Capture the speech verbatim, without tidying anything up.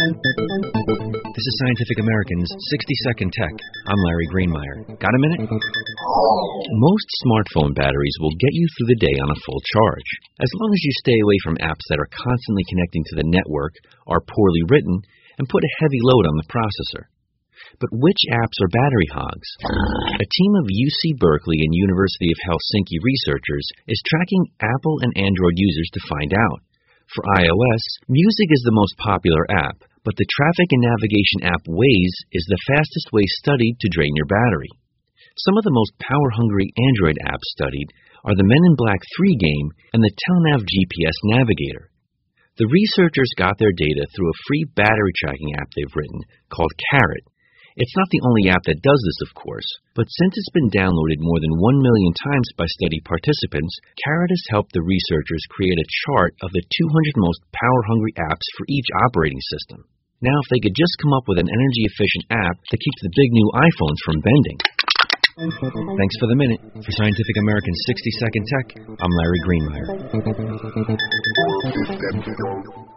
This is Scientific American's sixty second Tech. I'm Larry Greenmeyer. Got a minute? Most smartphone batteries will get you through the day on a full charge, as long as you stay away from apps that are constantly connecting to the network, are poorly written, and put a heavy load on the processor. But which apps are battery hogs? A team of U C Berkeley and University of Helsinki researchers is tracking Apple and Android users to find out. For iOS, music is the most popular app, but the traffic and navigation app Waze is the fastest way studied to drain your battery. Some of the most power-hungry Android apps studied are the Men in Black three game and the Telnav G P S Navigator. The researchers got their data through a free battery tracking app they've written called Carrot. It's not the only app that does this, of course, but since it's been downloaded more than one million times by study participants, Carrot has helped the researchers create a chart of the two hundred most power-hungry apps for each operating system. Now, if they could just come up with an energy-efficient app that keeps the big new iPhones from bending. Thanks for the minute. For Scientific American's sixty second Tech, I'm Larry Greenmeyer.